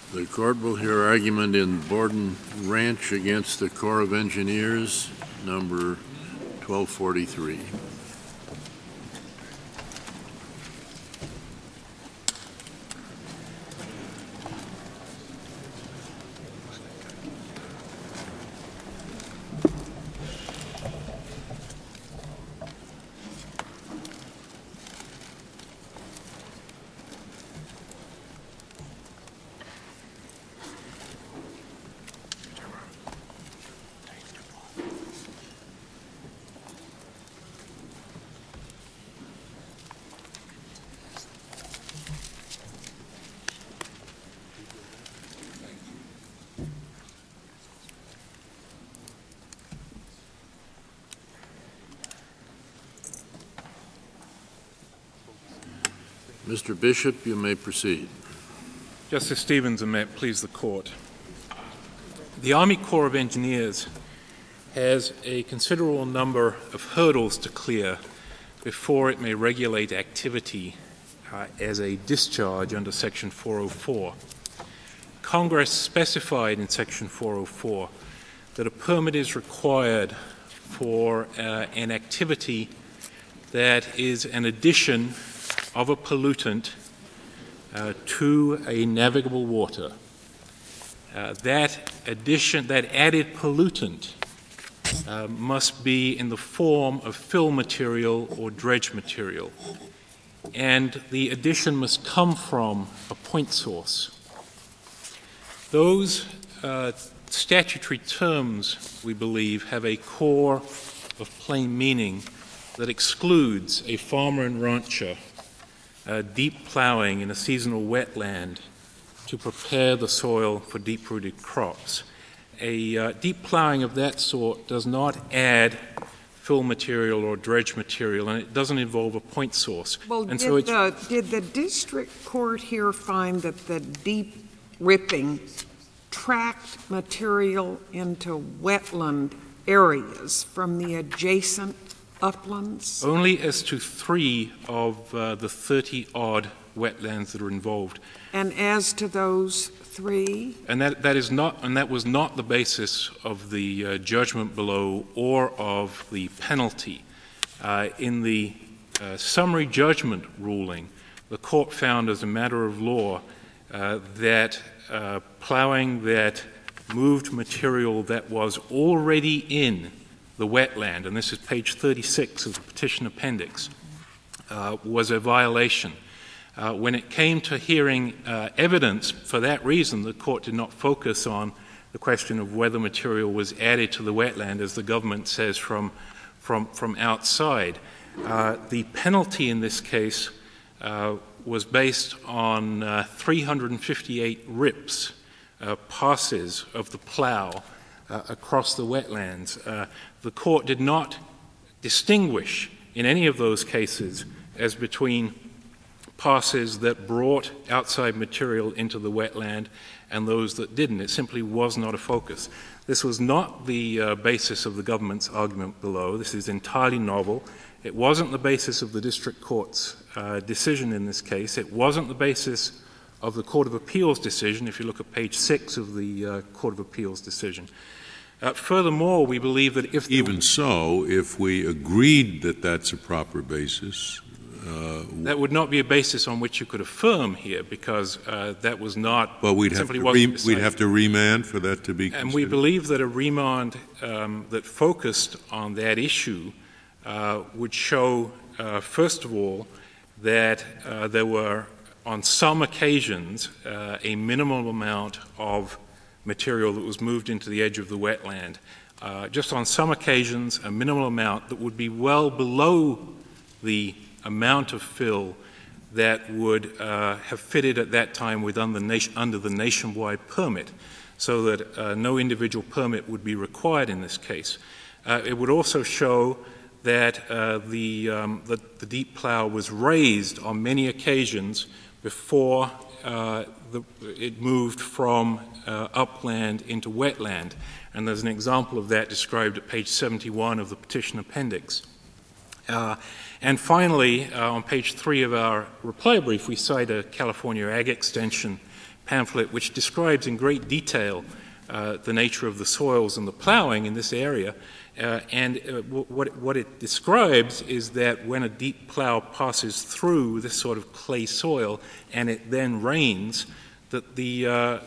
The court will hear argument in Borden Ranch against the Corps of Engineers, number 1243. Mr. Bishop, you may proceed. Justice Stevens, and may it please the Court. The Army Corps of Engineers has a considerable number of hurdles to clear before it may regulate activity as a discharge under Section 404. Congress specified in Section 404 that a permit is required for an activity that is an addition of a pollutant to a navigable water. That added pollutant must be in the form of fill material or dredge material, and the addition must come from a point source. Those statutory terms, we believe, have a core of plain meaning that excludes a farmer and rancher deep plowing in a seasonal wetland to prepare the soil for deep-rooted crops. A deep plowing of that sort does not add fill material or dredge material, and it doesn't involve a point source. Well, and did the district court here find that the deep ripping tracked material into wetland areas from the adjacent uplands? Only as to 3 of the 30-odd wetlands that are involved. And as to those 3? And that was not the basis of the judgment below or of the penalty. In the summary judgment ruling, the court found as a matter of law that plowing that moved material that was already in the wetland, and this is page 36 of the petition appendix, was a violation. When it came to hearing evidence for that reason, the court did not focus on the question of whether material was added to the wetland, as the government says, from outside. The penalty in this case was based on 358 rips, passes of the plow across the wetlands. The court did not distinguish in any of those cases as between passes that brought outside material into the wetland and those that didn't. It simply was not a focus. This was not the basis of the government's argument below. This is entirely novel. It wasn't the basis of the district court's decision in this case. It wasn't the basis of the Court of Appeals decision, if you look at page 6 of the Court of Appeals decision. Furthermore, we believe that if we agreed that that's a proper basis, that would not be a basis on which you could affirm here, because that was not. But we'd have to remand for that to be considered. And we believe that a remand that focused on that issue would show, first of all, that there were, on some occasions, a minimum amount of material that was moved into the edge of the wetland. Just on some occasions, a minimal amount that would be well below the amount of fill that would have fitted at that time under the nationwide permit, so that no individual permit would be required in this case. It would also show that the deep plow was raised on many occasions before it moved from upland into wetland. And there's an example of that described at page 71 of the petition appendix. And finally, on page 3 of our reply brief, we cite a California Ag Extension pamphlet, which describes in great detail the nature of the soils and the plowing in this area. What it describes is that when a deep plow passes through this sort of clay soil and it then rains, that the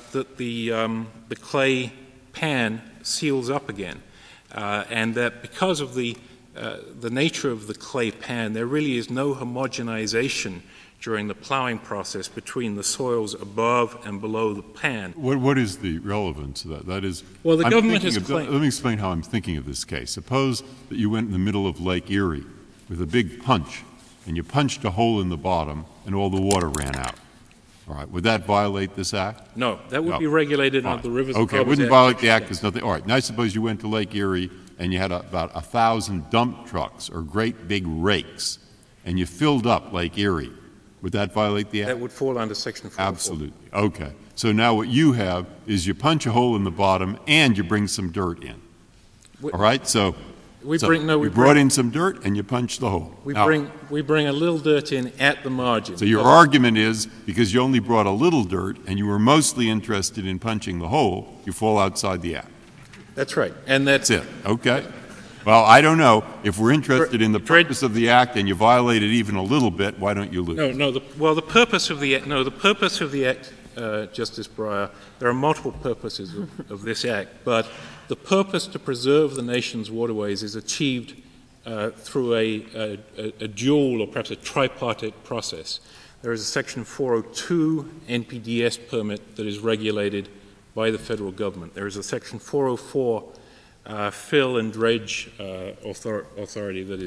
clay pan seals up again, and that because of the nature of the clay pan, there really is no homogenization during the plowing process between the soils above and below the pan. What is the relevance of that? That is, well, the government has claimed. Let me explain how I'm thinking of this case. Suppose that you went in the middle of Lake Erie with a big punch, and you punched a hole in the bottom, and all the water ran out. All right. Would that violate this Act? No, that would be regulated under the Rivers Okay, it wouldn't violate the Act because nothing. All right. Now, suppose you went to Lake Erie and you had about 1,000 dump trucks or great big rakes, and you filled up Lake Erie. Would that violate the Act? That would fall under Section 404. Absolutely. Okay. So now what you have is you punch a hole in the bottom and you bring some dirt in. All right? So you brought in some dirt and you punched the hole. We bring a little dirt in at the margin. So your argument is because you only brought a little dirt and you were mostly interested in punching the hole, you fall outside the Act. That's right. And that's it. Okay. Well, I don't know. If we're interested in the purpose of the Act and you violate it even a little bit, why don't you lose? The purpose of the Act, Justice Breyer, there are multiple purposes of this Act, but the purpose to preserve the nation's waterways is achieved through a dual or perhaps a tripartite process. There is a Section 402 NPDES permit that is regulated by the federal government. There is a Section 404 fill and dredge authority that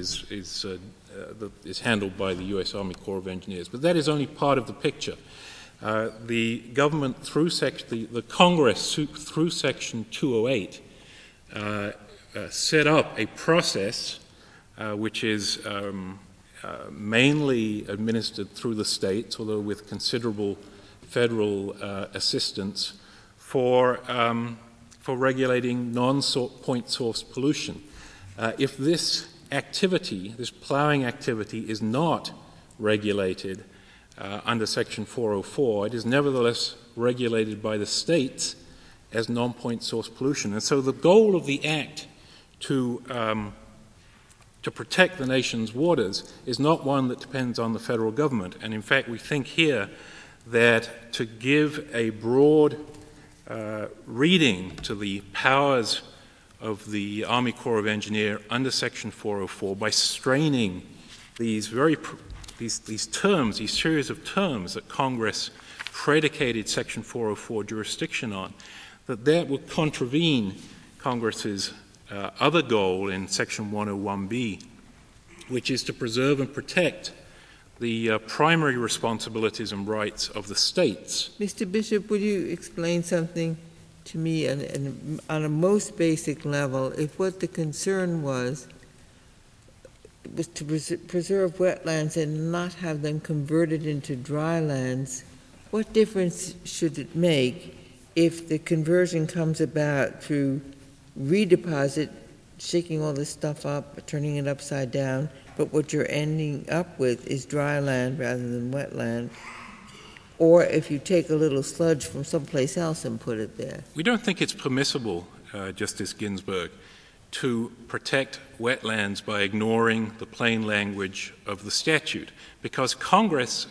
is handled by the U.S. Army Corps of Engineers. But that is only part of the picture. The government the Congress through Section 208 set up a process which is mainly administered through the states, although with considerable federal assistance for regulating non-point source pollution. If this activity, this plowing activity, is not regulated under Section 404, it is nevertheless regulated by the states as non-point source pollution. And so the goal of the Act to protect the nation's waters is not one that depends on the federal government. And in fact, we think here that to give a broad reading to the powers of the Army Corps of Engineers under Section 404 by straining these terms, these series of terms that Congress predicated Section 404 jurisdiction on, that would contravene Congress's other goal in Section 101B, which is to preserve and protect the primary responsibilities and rights of the states. Mr. Bishop, would you explain something to me on a most basic level? If what the concern was to preserve wetlands and not have them converted into dry lands, what difference should it make if the conversion comes about through redeposit, shaking all this stuff up, turning it upside down, but what you're ending up with is dry land rather than wetland, or if you take a little sludge from someplace else and put it there? We don't think it's permissible, Justice Ginsburg, to protect wetlands by ignoring the plain language of the statute, because Congress,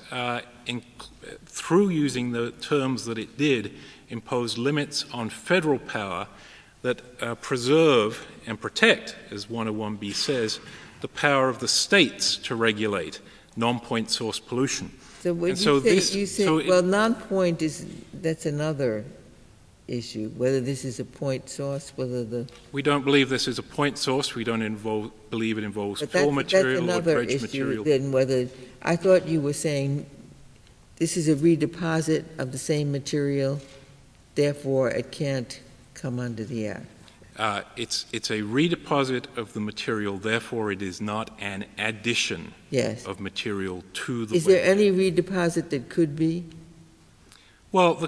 through using the terms that it did, imposed limits on federal power that preserve and protect, as 101B says, the power of the states to regulate non-point source pollution. So when non-point that's another issue, whether this is a point source, We don't believe this is a point source. We don't believe it involves fill material or dredge material. Then I thought you were saying this is a redeposit of the same material, therefore it can't come under the Act. It's a redeposit of the material, therefore it is not an addition of material to the Is there any redeposit that could be? Well,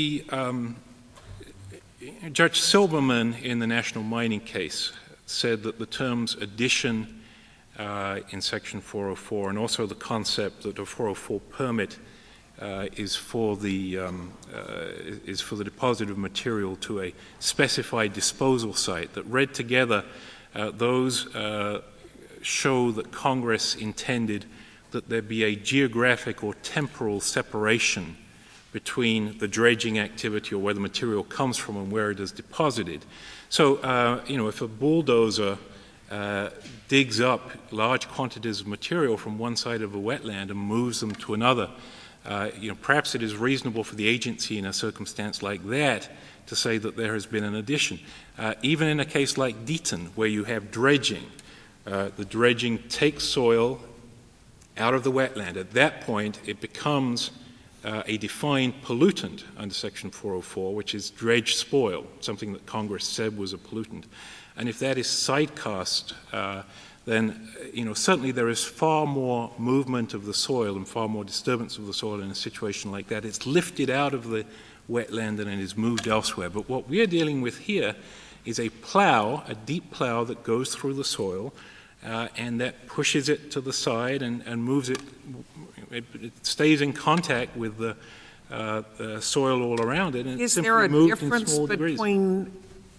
Judge Silberman in the National Mining case said that the terms addition in Section 404 and also the concept that a 404 permit is for the deposit of material to a specified disposal site. That read together, those show that Congress intended that there be a geographic or temporal separation between the dredging activity, or where the material comes from, and where it is deposited. So, if a bulldozer digs up large quantities of material from one side of a wetland and moves them to another, perhaps it is reasonable for the agency in a circumstance like that to say that there has been an addition. Even in a case like Deaton, where you have dredging, the dredging takes soil out of the wetland. At that point, it becomes a defined pollutant under Section 404, which is dredge spoil, something that Congress said was a pollutant. And if that is sidecast, then certainly there is far more movement of the soil and far more disturbance of the soil in a situation like that. It's lifted out of the wetland and it is moved elsewhere. But what we are dealing with here is a plow, a deep plow that goes through the soil and that pushes it to the side and moves it. It stays in contact with the soil all around it. And Is it's there a moved in difference small degrees. between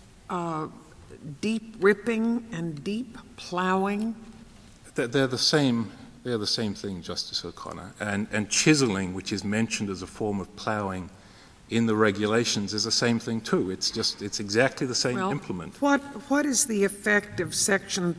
deep ripping and deep plowing? They're the same. They're the same thing, Justice O'Connor. And chiseling, which is mentioned as a form of plowing in the regulations, is the same thing too. It's exactly the same implement. What is the effect of Section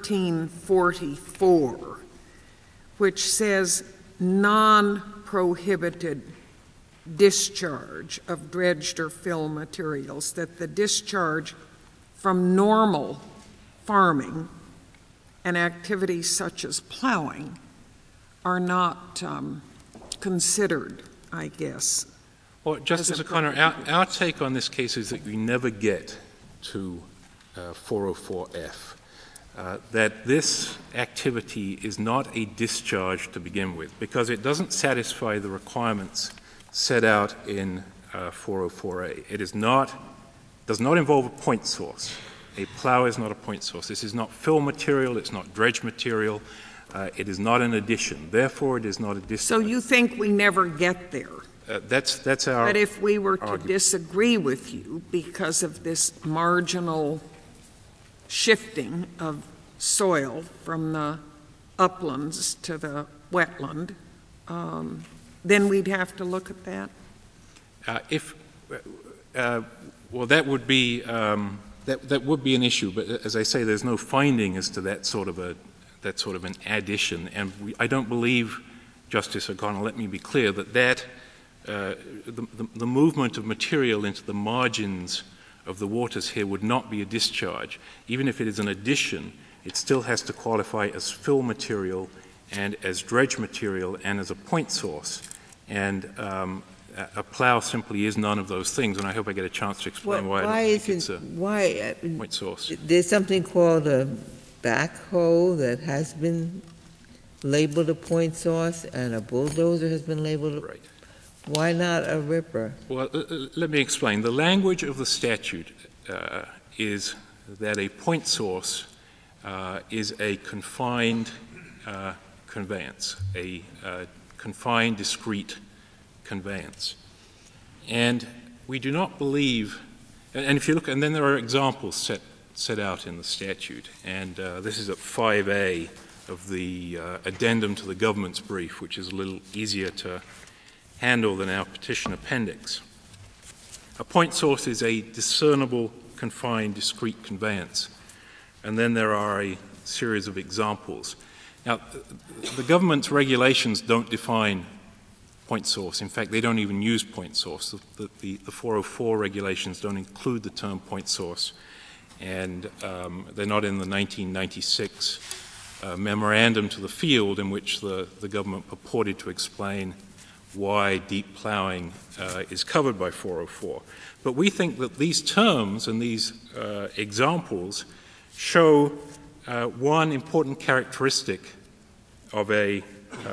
1344, which says non-prohibited discharge of dredged or fill materials, that the discharge from normal farming and activities such as plowing are not considered, I guess? Well, Justice O'Connor, our take on this case is that we never get to 404F, that this activity is not a discharge to begin with, because it doesn't satisfy the requirements set out in 404A. It does not involve a point source. A plow is not a point source. This is not fill material. It's not dredge material. It is not an addition. Therefore, it is not a discharge. So you think we never get there? That's our But if we were to argument. disagree with you because of this marginal shifting of soil from the uplands to the wetland, then we'd have to look at that? That would be that would be an issue. But as I say, there's no finding as to that sort of an addition, and I don't believe, Justice O'Connor, let me be clear, that the movement of material into the margins of the waters here would not be a discharge. Even if it is an addition, it still has to qualify as fill material and as dredge material and as a point source. And a plow simply is none of those things, and I hope I get a chance to explain why it's a point source. There's something called a backhoe that has been labeled a point source, and a bulldozer has been labeled. Right. Why not a ripper? Well, let me explain. The language of the statute is that a point source is a confined conveyance, a confined, discrete conveyance. And we do not believe, and if you look, and then there are examples set out in the statute, and this is at 5A of the addendum to the government's brief, which is a little easier to handle than our petition appendix. A point source is a discernible, confined, discrete conveyance. And then there are a series of examples. Now, the government's regulations don't define point source. In fact, they don't even use point source. The 404 regulations don't include the term point source. And they're not in the 1996 memorandum to the field in which the government purported to explain why deep plowing is covered by 404. But we think that these terms and these examples show one important characteristic of a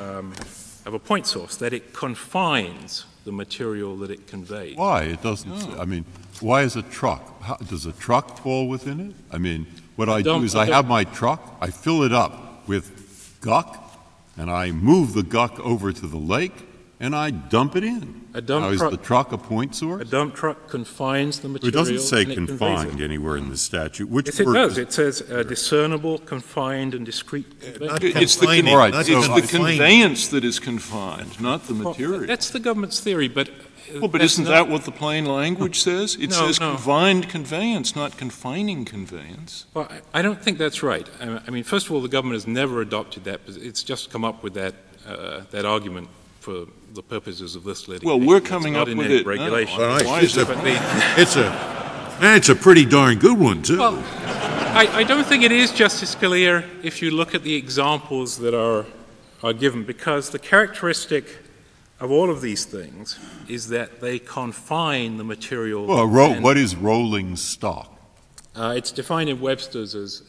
point source, that it confines the material that it conveys. Why? It doesn't. I mean, why is a truck? Does a truck fall within it? I mean, what I do is I have my truck, I fill it up with guck, and I move the guck over to the lake, and I dump it in. Now, is the truck a point source? A dump truck confines the It material. doesn't say and it conveys confined it. anywhere in the statute. Which Yes, it word does. It says discernible, confined, and discrete. It's the, All right, it's so the conveyance that is confined, not the Well, material. that's the government's theory, but Well, but that's isn't not- that what the plain language says? It No, says no. confined conveyance, not confining conveyance. Well, I don't think that's right. I mean, first of all, the government has never adopted that. It's just come up with that argument for the purposes of this litigation. Well, we're It's coming not up in with any it now. regulation. All right, Why is But the- it's a pretty darn good one, too. Well, I don't think it is, Justice Scalia, if you look at the examples that are given, because the characteristic of all of these things is that they confine the material. Well, and, what is rolling stock? it's defined in Webster's as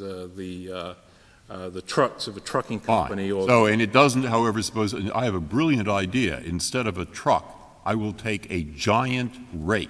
the trucks of a trucking company. Fine. Or So, and it doesn't, however, suppose, I have a brilliant idea. Instead of a truck, I will take a giant rake,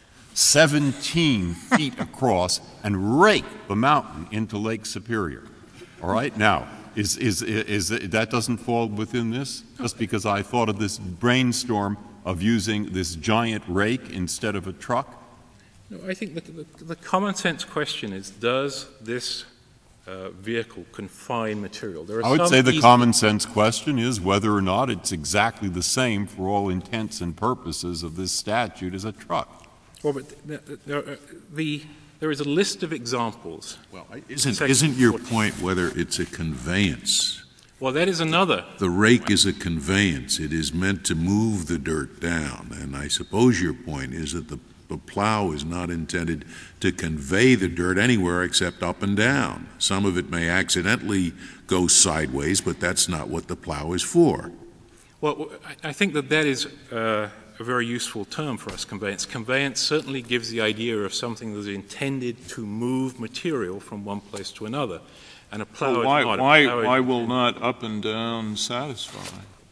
17 feet across, and rake the mountain into Lake Superior. All right? Now, is that doesn't fall within this? Just because I thought of this brainstorm of using this giant rake instead of a truck? No, I think the common sense question is, does this vehicle confine material? There are I would some say the easy- common sense question is whether or not it's exactly the same for all intents and purposes of this statute as a truck. Well, but there is a list of examples. Well, Section isn't your 14. point whether it's a conveyance? Well, that is another. The rake is a conveyance. It is meant to move the dirt down. And I suppose your point is that the plow is not intended to convey the dirt anywhere except up and down. Some of it may accidentally go sideways, but that's not what the plow is for. Well, I think that is a very useful term for us, conveyance. Conveyance certainly gives the idea of something that is intended to move material from one place to another. And a plow Well, is why, not. why will not up and down satisfy?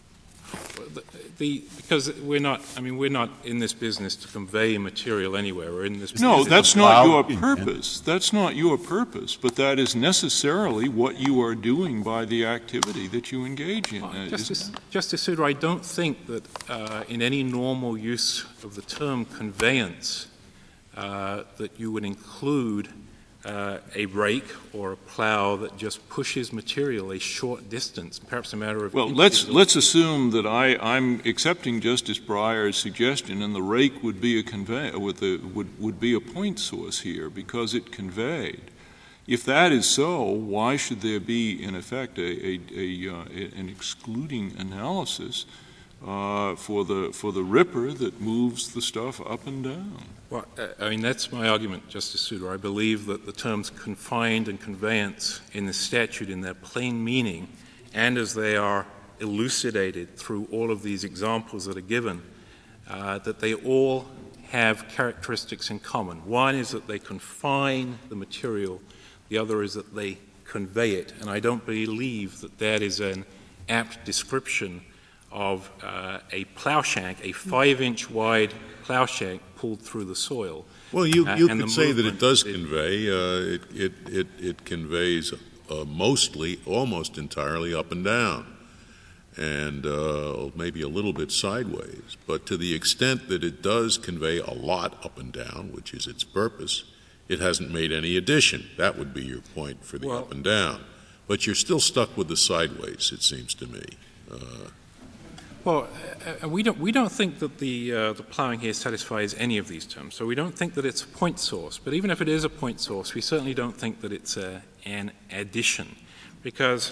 Because we're not in this business to convey material anywhere. We're in this business. No, to that's plow not your in. purpose. That's not your purpose, but that is necessarily what you are doing by the activity that you engage in. Justice Souter, I don't think that in any normal use of the term conveyance that you would include a rake or a plow that just pushes material a short distance, perhaps a matter of Well, inches. let's assume that I'm accepting Justice Breyer's suggestion, and the rake would be would be a point source here because it conveyed. If that is so, why should there be, in effect, an excluding analysis for the ripper that moves the stuff up and down? Well, I mean, that's my argument, Justice Souter. I believe that the terms confined and conveyance in the statute, in their plain meaning, and as they are elucidated through all of these examples that are given, that they all have characteristics in common. One is that they confine the material. The other is that they convey it. And I don't believe that is an apt description of a plow shank, a 5-inch wide plow shank pulled through the soil. Well, you and the could say that it movement does that it- convey. It conveys mostly, almost entirely up and down, and maybe a little bit sideways. But to the extent that it does convey a lot up and down, which is its purpose, it hasn't made any addition. That would be your point for the up and down. But you're still stuck with the sideways, it seems to me. Well, we don't think that the plowing here satisfies any of these terms. So we don't think that it's a point source. But even if it is a point source, we certainly don't think that it's an addition, because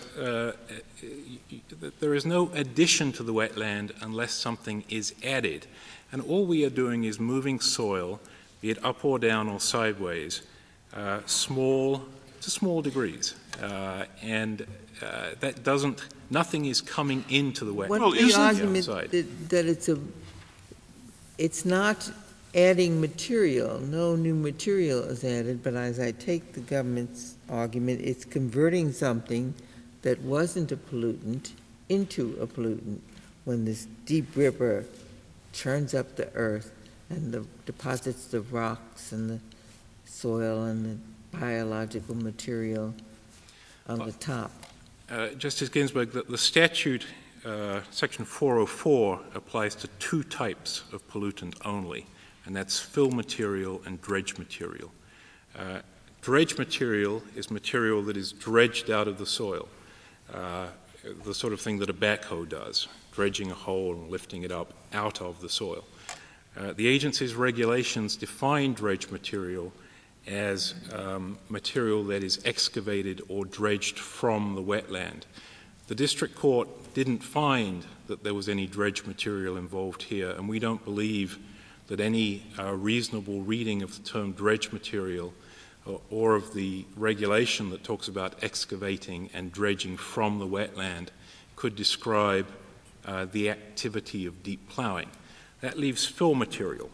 there is no addition to the wetland unless something is added. And all we are doing is moving soil, be it up or down or sideways, to small degrees. And that doesn't, nothing is coming into the wetland. What's the isn't the argument outside. that it's not adding material, no new material is added, but as I take the government's argument, it's converting something that wasn't a pollutant into a pollutant when this deep river churns up the earth and deposits the rocks and the soil and the biological material on the top. Justice Ginsburg, the statute Section 404 applies to two types of pollutant only, and that's fill material and dredge material. Dredge material is material that is dredged out of the soil, the sort of thing that a backhoe does, dredging a hole and lifting it up out of the soil. The agency's regulations define dredge material as material that is excavated or dredged from the wetland. The district court didn't find that there was any dredge material involved here, and we don't believe that any reasonable reading of the term dredge material or of the regulation that talks about excavating and dredging from the wetland could describe the activity of deep plowing. That leaves fill material.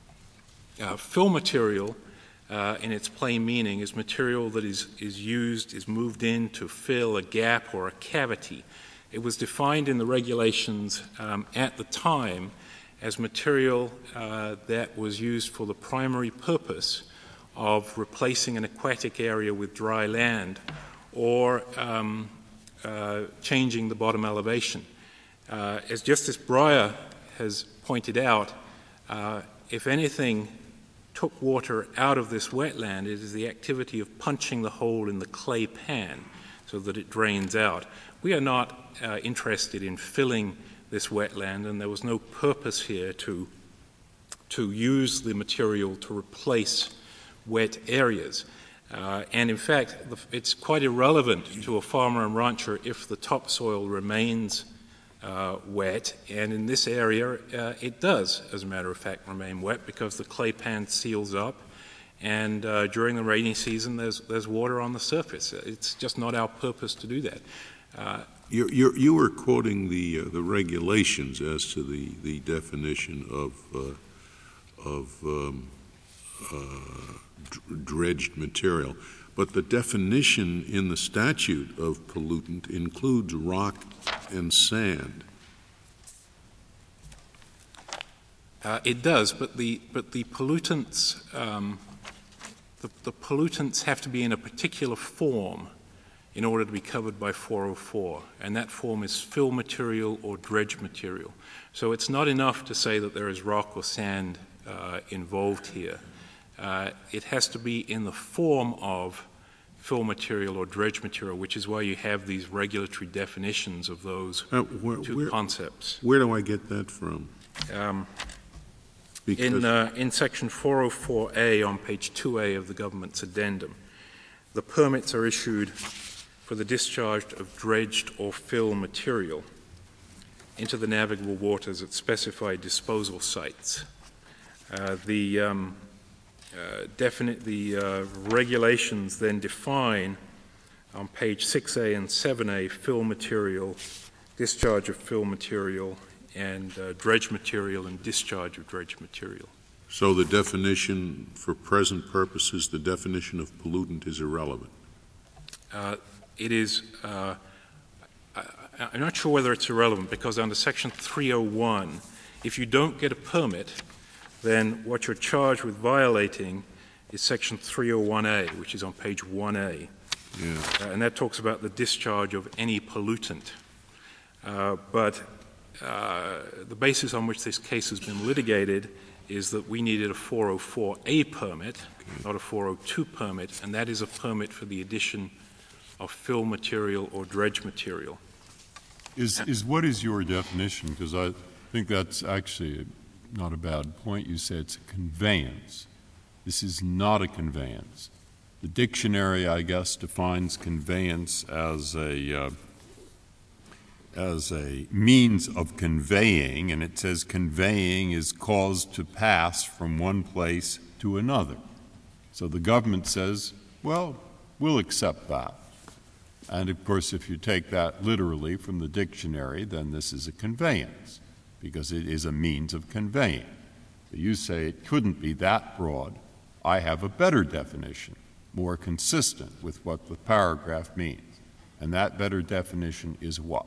Fill material, in its plain meaning, is material that is moved in to fill a gap or a cavity. It was defined in the regulations at the time as material that was used for the primary purpose of replacing an aquatic area with dry land or changing the bottom elevation. As Justice Breyer has pointed out, if anything took water out of this wetland, it is the activity of punching the hole in the clay pan so that it drains out. We are not interested in filling this wetland, and there was no purpose here to use the material to replace wet areas. And in fact, it's quite irrelevant to a farmer and rancher if the topsoil remains wet, and in this area it does, as a matter of fact, remain wet because the clay pan seals up, and during the rainy season there's water on the surface. It's just not our purpose to do that. You were quoting the regulations as to the definition of dredged material, but the definition in the statute of pollutant includes rock and sand. It does, but the pollutants the pollutants have to be in a particular form in order to be covered by 404, and that form is fill material or dredge material. So it's not enough to say that there is rock or sand involved here. It has to be in the form of fill material or dredge material, which is why you have these regulatory definitions of those two concepts. Where do I get that from? In Section 404A on page 2A of the government's addendum, the permits are issued for the discharge of dredged or fill material into the navigable waters at specified disposal sites. The regulations then define on page 6A and 7A fill material, discharge of fill material, and dredge material and discharge of dredge material. So the definition, for present purposes, the definition of pollutant is irrelevant? It is, I'm not sure whether it's irrelevant, because under Section 301, if you don't get a permit, then what you're charged with violating is Section 301A, which is on page 1A. Yeah. And that talks about the discharge of any pollutant. But the basis on which this case has been litigated is that we needed a 404A permit, not a 402 permit, and that is a permit for the addition of fill material or dredge material. What is your definition? Because I think that's actually not a bad point. You said it's a conveyance. This is not a conveyance. The dictionary, I guess, defines conveyance as a means of conveying, and it says conveying is caused to pass from one place to another. So the government says, well, we'll accept that. And, of course, if you take that literally from the dictionary, then this is a conveyance, because it is a means of conveying. But you say it couldn't be that broad. I have a better definition, more consistent with what the paragraph means. And that better definition is what?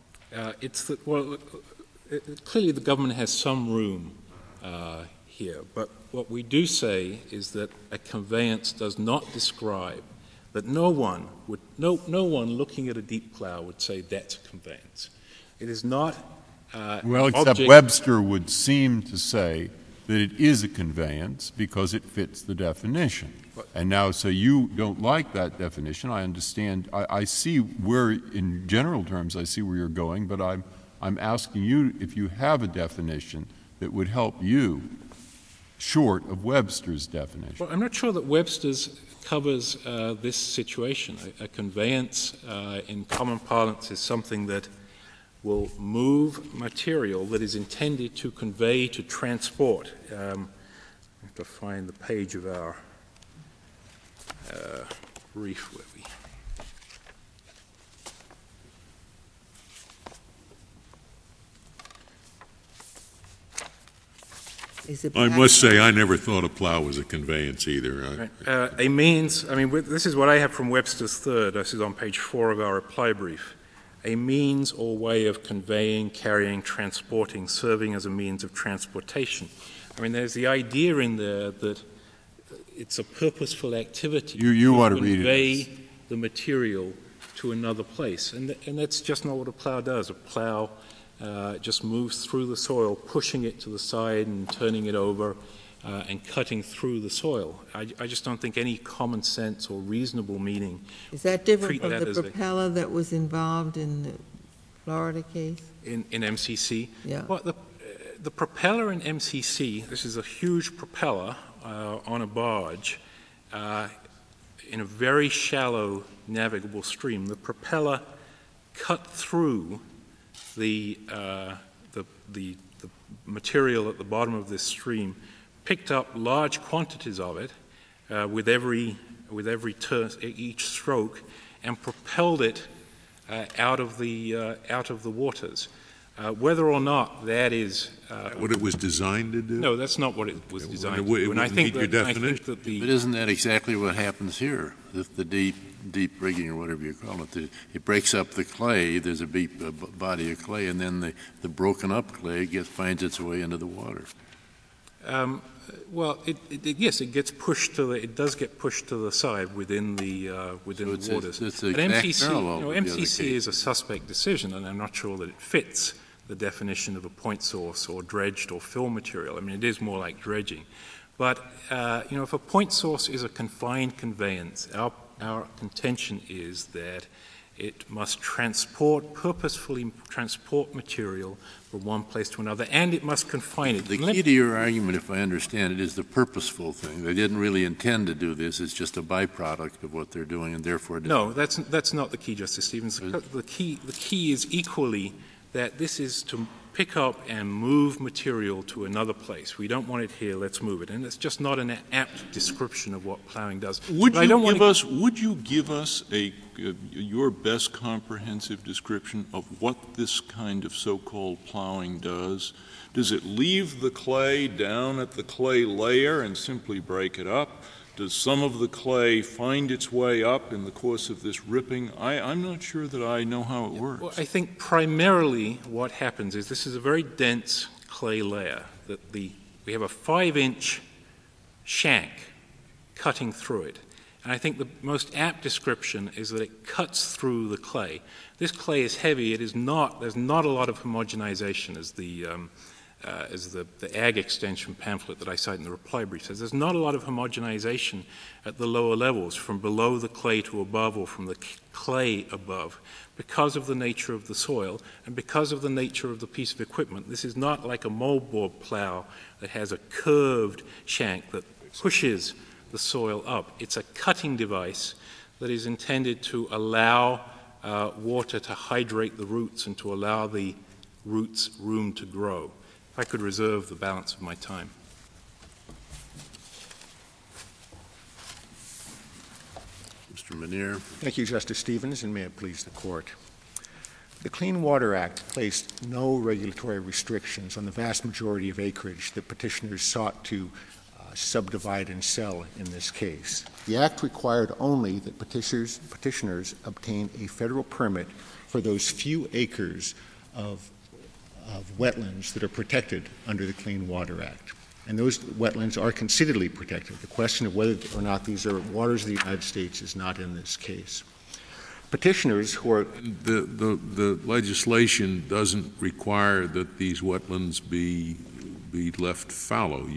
Clearly the government has some room here, but what we do say is that a conveyance does not describe that no one looking at a deep plow would say that's a conveyance. It is not Well, except object- Webster would seem to say that it is a conveyance because it fits the definition. And now, so you don't like that definition. I understand. I see where, in general terms, I see where you're going, but I'm asking you if you have a definition that would help you short of Webster's definition. Well, I'm not sure that Webster's covers this situation. A conveyance, in common parlance, is something that will move material that is intended to convey, to transport. I have to find the page of our brief where we... I must say, I never thought a plow was a conveyance either. a means, this is what I have from Webster's third. This is on page 4 of our reply brief. A means or way of conveying, carrying, transporting, serving as a means of transportation. There's the idea in there that it's a purposeful activity You to want to read convey the material to another place. And that's just not what a plow does. A plow just moves through the soil, pushing it to the side and turning it over and cutting through the soil. I just don't think any common sense or reasonable meaning. Is that different treat from that the as a- propeller that was involved in the Florida case? In MCC? Yeah. Well, the propeller in MCC, this is a huge propeller on a barge in a very shallow navigable stream. The propeller cut through the material at the bottom of this stream, picked up large quantities of it with every turn, each stroke, and propelled it out of the waters. Whether or not that is What it was designed to do? no, that's not what it was designed to It do. And I wouldn't think meet that, your I think definition. that the But isn't that exactly what happens here? The deep rigging or whatever you call it, it breaks up the clay. There's a body of clay, and then the broken up clay finds its way into the water. well, yes, it gets pushed to it does get pushed to the side within the it's waters. the But exact MCC, parallel with the other MCC case. is a suspect decision, and I'm not sure that it fits the definition of a point source or dredged or fill material. It is more like dredging. But, if a point source is a confined conveyance, our contention is that it must purposefully transport material from one place to another, and it must confine it. The key to your argument, if I understand it, is the purposeful thing. They didn't really intend to do this. It's just a byproduct of what they're doing, and therefore No, that's not the key, Justice Stevens. The key is equally that this is to pick up and move material to another place. We don't want it here, let's move it. And it's just not an apt description of what plowing does. Would you give us your best comprehensive description of what this kind of so-called plowing does? Does it leave the clay down at the clay layer and simply break it up? Does some of the clay find its way up in the course of this ripping? I'm not sure that I know how it works. Well, I think primarily what happens is this is a very dense clay layer. We have a 5-inch shank cutting through it. And I think the most apt description is that it cuts through the clay. This clay is heavy. There's not a lot of homogenization, as the Ag Extension pamphlet that I cite in the reply brief says. There's not a lot of homogenization at the lower levels, from below the clay to above or from the clay above, because of the nature of the soil and because of the nature of the piece of equipment. This is not like a moldboard plow that has a curved shank that pushes the soil up. It's a cutting device that is intended to allow water to hydrate the roots and to allow the roots room to grow. If I could reserve the balance of my time. Mr. Manier. Thank you, Justice Stevens, and may it please the Court. The Clean Water Act placed no regulatory restrictions on the vast majority of acreage that petitioners sought to subdivide and sell in this case. The Act required only that petitioners obtain a federal permit for those few acres of wetlands that are protected under the Clean Water Act. And those wetlands are considerably protected. The question of whether or not these are waters of the United States is not in this case. petitioners who are The legislation doesn't require that these wetlands be left fallow.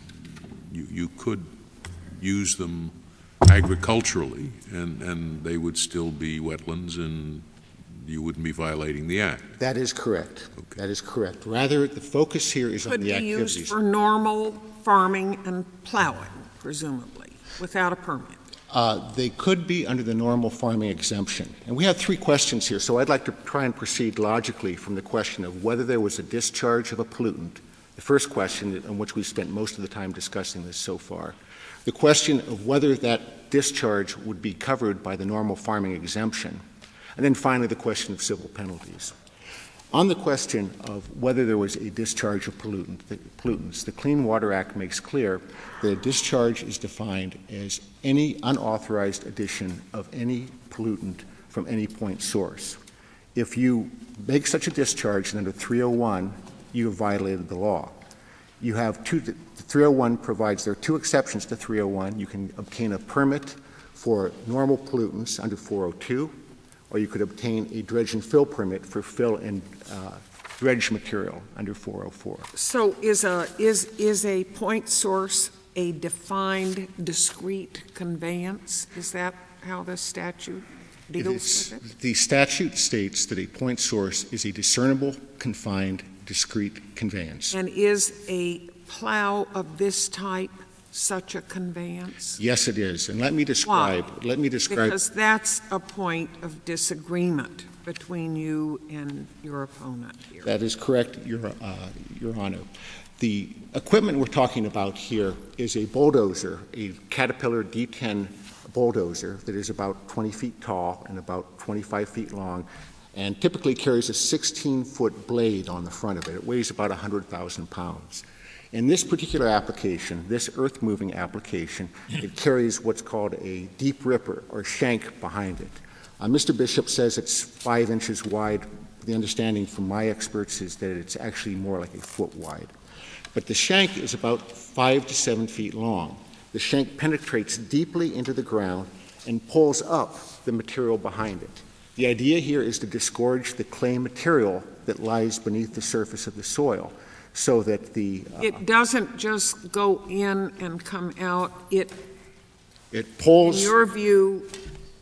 You could use them agriculturally, and they would still be wetlands, and you wouldn't be violating the Act. That is correct. Okay. That is correct. Rather, the focus here is on Could the be activities. used for normal farming and plowing, presumably, without a permit. They could be under the normal farming exemption. And we have three questions here, so I'd like to try and proceed logically from the question of whether there was a discharge of a pollutant, the first question on which we've spent most of the time discussing this so far, the question of whether that discharge would be covered by the normal farming exemption, and then finally the question of civil penalties. On the question of whether there was a discharge of pollutants, the Clean Water Act makes clear that a discharge is defined as any unauthorized addition of any pollutant from any point source. If you make such a discharge under 301, you have violated the law. You have 301 provides there are two exceptions to 301. You can obtain a permit for normal pollutants under 402, or you could obtain a dredge and fill permit for fill and dredge material under 404. So is a point source a defined, discrete conveyance? Is that how the statute deals with it? The statute states that a point source is a discernible, confined, discrete conveyance. And is a plow of this type such a conveyance? Yes, it is. And let me describe. Why? Because that's a point of disagreement between you and your opponent here. That is correct, Your Honor. The equipment we're talking about here is a bulldozer, a Caterpillar D10 bulldozer that is about 20 feet tall and about 25 feet long, and typically carries a 16-foot blade on the front of it. It weighs about 100,000 pounds. In this particular application, this earth-moving application, it carries what's called a deep ripper or shank behind it. Mr. Bishop says it's 5 inches wide. The understanding from my experts is that it's actually more like a foot wide. But the shank is about 5 to 7 feet long. The shank penetrates deeply into the ground and pulls up the material behind it. The idea here is to disgorge the clay material that lies beneath the surface of the soil, so that it doesn't just go in and come out. It pulls. In your view,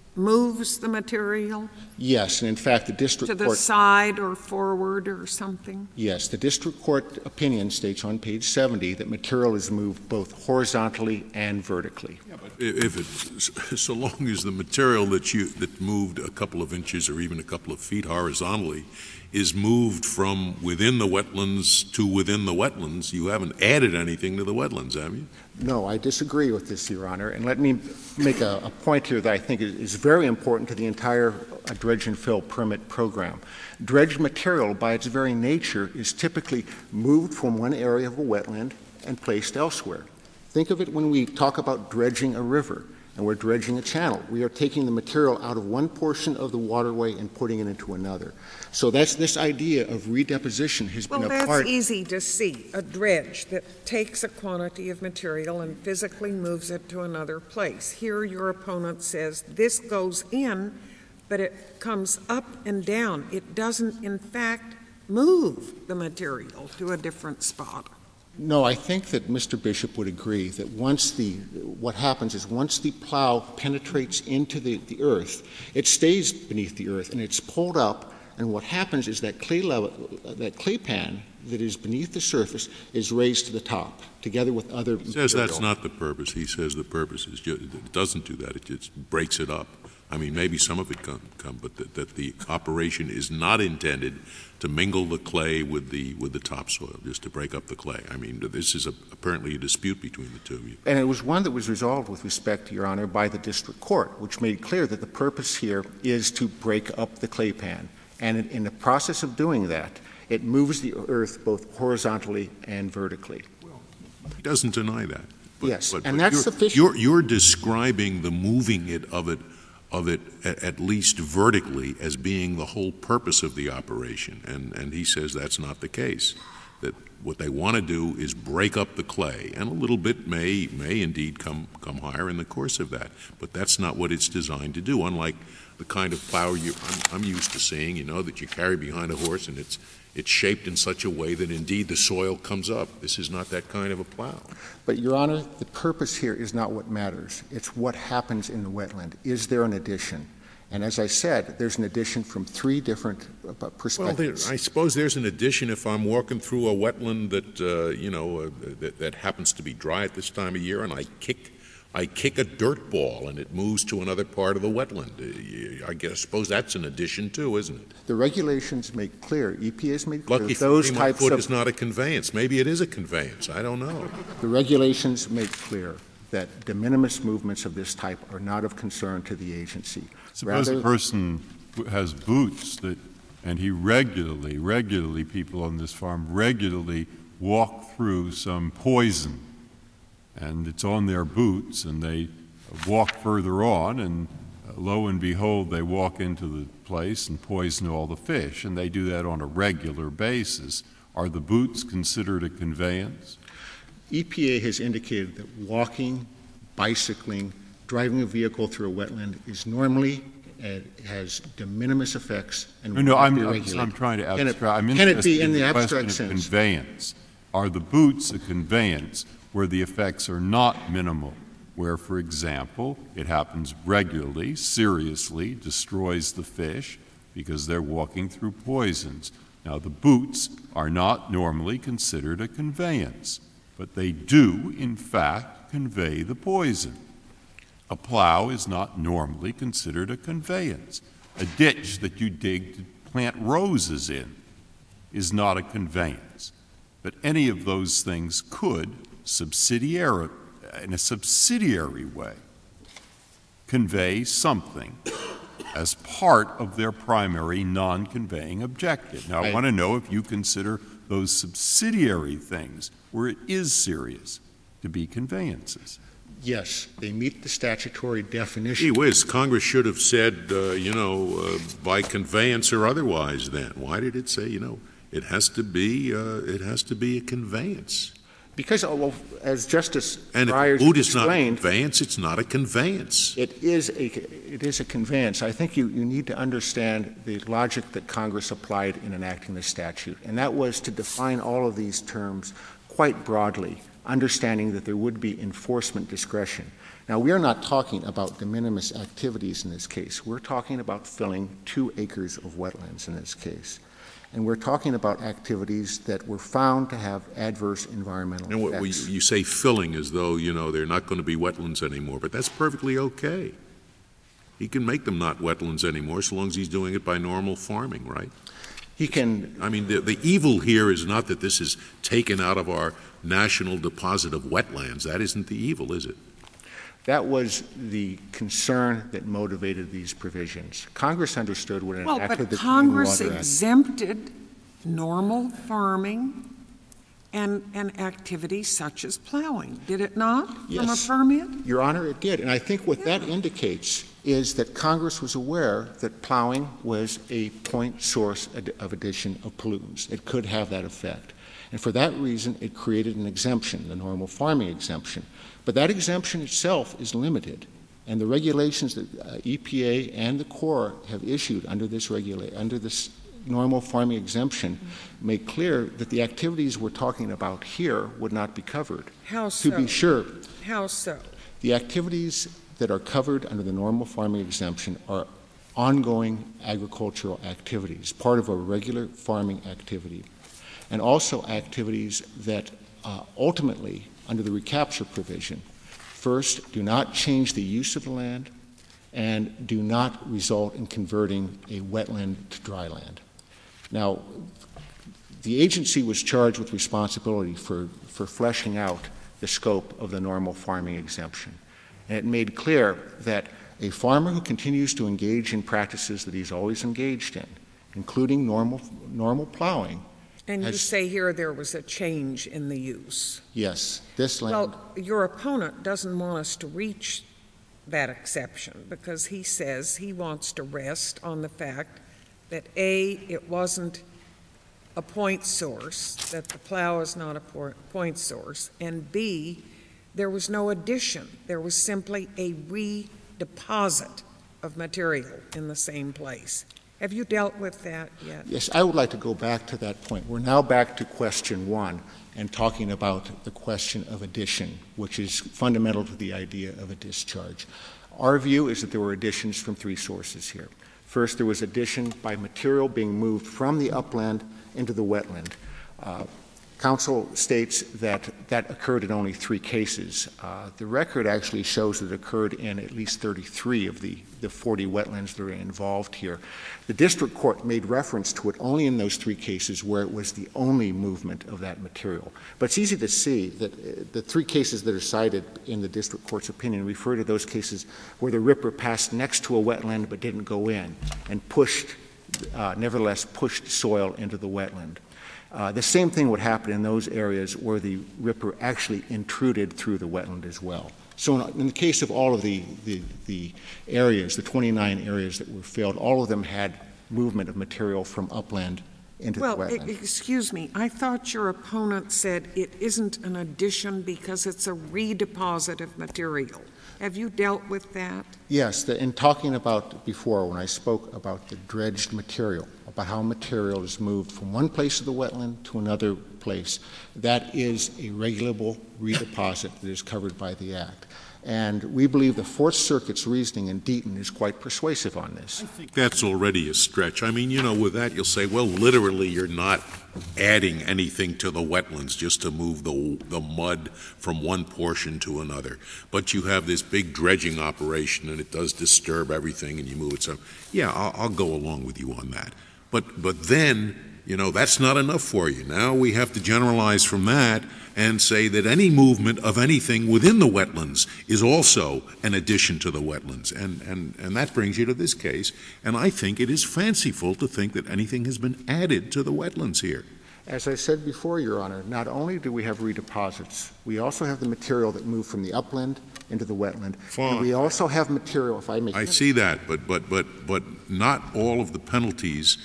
moves the material? Yes, and in fact, the district court. To the side or forward or something? Yes, the district court opinion states on page 70 that material is moved both horizontally and vertically. Yeah, but if it's so long as the material that moved a couple of inches or even a couple of feet horizontally is moved from within the wetlands to within the wetlands, you haven't added anything to the wetlands, have you? No, I disagree with this, Your Honor. And let me make a point here that I think is very important to the entire dredge and fill permit program. Dredge material, by its very nature, is typically moved from one area of a wetland and placed elsewhere. Think of it when we talk about dredging a river and we're dredging a channel. We are taking the material out of one portion of the waterway and putting it into another. So that's this idea of redeposition has been a part. Well, that's easy to see, a dredge that takes a quantity of material and physically moves it to another place. Here your opponent says this goes in, but it comes up and down. It doesn't, in fact, move the material to a different spot. No, I think that Mr. Bishop would agree that what happens is once the plow penetrates into the earth, it stays beneath the earth and it's pulled up, and what happens is that clay pan that is beneath the surface is raised to the top, together with other material. He says that's not the purpose. He says the purpose is it doesn't do that. It just breaks it up. I mean, maybe some of it come, but that the operation is not intended to mingle the clay with the topsoil, just to break up the clay. I mean, this is apparently a dispute between the two of you. And it was one that was resolved with respect, Your Honor, by the district court, which made clear that the purpose here is to break up the clay pan. And in the process of doing that, it moves the earth both horizontally and vertically. Well, he doesn't deny that. Yes, and that's sufficient. You're describing the moving of it at least vertically as being the whole purpose of the operation, and he says that's not the case. that what they want to do is break up the clay, and a little bit may indeed come higher in the course of that. But that's not what it's designed to do, unlike the kind of plow I'm used to seeing, that you carry behind a horse, and it's shaped in such a way that indeed the soil comes up. This is not that kind of a plow. But, Your Honor, the purpose here is not what matters. It's what happens in the wetland. Is there an addition? And as I said, there's an addition from three different perspectives. Well, I suppose there's an addition if I'm walking through a wetland that that happens to be dry at this time of year, and I kick a dirt ball and it moves to another part of the wetland. I suppose that's an addition too, isn't it? The regulations make clear, EPA has made clear, Lucky those types of... is not a conveyance. Maybe it is a conveyance. I don't know. The regulations make clear that de minimis movements of this type are not of concern to the agency. Suppose a person has boots and he regularly, people on this farm regularly walk through some poison, and it's on their boots, and they walk further on, and lo and behold, they walk into the place and poison all the fish, and they do that on a regular basis. Are the boots considered a conveyance? EPA has indicated that walking, bicycling, driving a vehicle through a wetland is normally has de minimis effects and I'm trying to abstract. Can it be in the abstract sense? Conveyance. Are the boots a conveyance where the effects are not minimal, where, for example, it happens regularly, seriously, destroys the fish because they're walking through poisons? Now, the boots are not normally considered a conveyance, but they do, in fact, convey the poison. A plow is not normally considered a conveyance. A ditch that you dig to plant roses in is not a conveyance. But any of those things could, in a subsidiary way, convey something as part of their primary non-conveying objective. Now, I want to know if you consider those subsidiary things, where it is serious, to be conveyances. Yes, they meet the statutory definition. Gee whiz, Congress should have said, by conveyance or otherwise then. Why did it say, it has to be a conveyance? Because, as Justice and Breyer if boot is explained, not a conveyance, it's not a conveyance. It is a conveyance. I think you need to understand the logic that Congress applied in enacting the statute, and that was to define all of these terms quite broadly, understanding that there would be enforcement discretion. Now, we are not talking about de minimis activities in this case. We're talking about filling 2 acres of wetlands in this case. And we're talking about activities that were found to have adverse environmental effects. You say filling as though, they're not going to be wetlands anymore, but that's perfectly okay. He can make them not wetlands anymore so long as he's doing it by normal farming, right? He can. I mean, the evil here is not that this is taken out of our national deposit of wetlands. That isn't the evil, is it? That was the concern that motivated these provisions. Congress understood when it enacted the Clean Water Act. Congress exempted normal farming and activities such as plowing, did it not, from a permit? Your Honor, it did. And I think what that indicates is that Congress was aware that plowing was a point source of addition of pollutants. It could have that effect. And for that reason, it created an exemption, the normal farming exemption. But that exemption itself is limited, and the regulations that EPA and the Corps have issued under this normal farming exemption make clear that the activities we're talking about here would not be covered. How so? To be sure. How so? The activities that are covered under the normal farming exemption are ongoing agricultural activities, part of a regular farming activity, and also activities that ultimately, under the recapture provision, first, do not change the use of the land and do not result in converting a wetland to dry land. Now, the agency was charged with responsibility for fleshing out the scope of the normal farming exemption. And it made clear that a farmer who continues to engage in practices that he's always engaged in, including normal plowing. And you say here there was a change in the use. Yes. This land. Well, your opponent doesn't want us to reach that exception because he says he wants to rest on the fact that A, it wasn't a point source, that the plow is not a point source, and B, there was no addition. There was simply a redeposit of material in the same place. Have you dealt with that yet? Yes, I would like to go back to that point. We're now back to question 1 and talking about the question of addition, which is fundamental to the idea of a discharge. Our view is that there were additions from 3 sources here. First, there was addition by material being moved from the upland into the wetland. Council states that that occurred in only 3 cases. The record actually shows that it occurred in at least 33 of the 40 wetlands that are involved here. The district court made reference to it only in those 3 cases where it was the only movement of that material. But it's easy to see that the 3 cases that are cited in the district court's opinion refer to those cases where the ripper passed next to a wetland but didn't go in and nevertheless pushed soil into the wetland. The same thing would happen in those areas where the ripper actually intruded through the wetland as well. So in the case of all of the areas, the 29 areas that were filled, all of them had movement of material from upland into the wetland. Well, excuse me, I thought your opponent said it isn't an addition because it's a redeposit of material. Have you dealt with that? Yes, in talking about before when I spoke about the dredged material, about how material is moved from one place of the wetland to another place, that is a regulable redeposit that is covered by the Act. And we believe the Fourth Circuit's reasoning in Deaton is quite persuasive on this. I think that's already a stretch. I mean, with that you'll say, well, literally you're not adding anything to the wetlands just to move the mud from one portion to another. But you have this big dredging operation and it does disturb everything and you move it. So, yeah, I'll go along with you on that. But then, that's not enough for you. Now we have to generalize from that and say that any movement of anything within the wetlands is also an addition to the wetlands. And that brings you to this case. And I think it is fanciful to think that anything has been added to the wetlands here. As I said before, Your Honor, not only do we have redeposits, we also have the material that moved from the upland into the wetland. Fine. And we also have material, if I may. I see that, but not all of the penalties.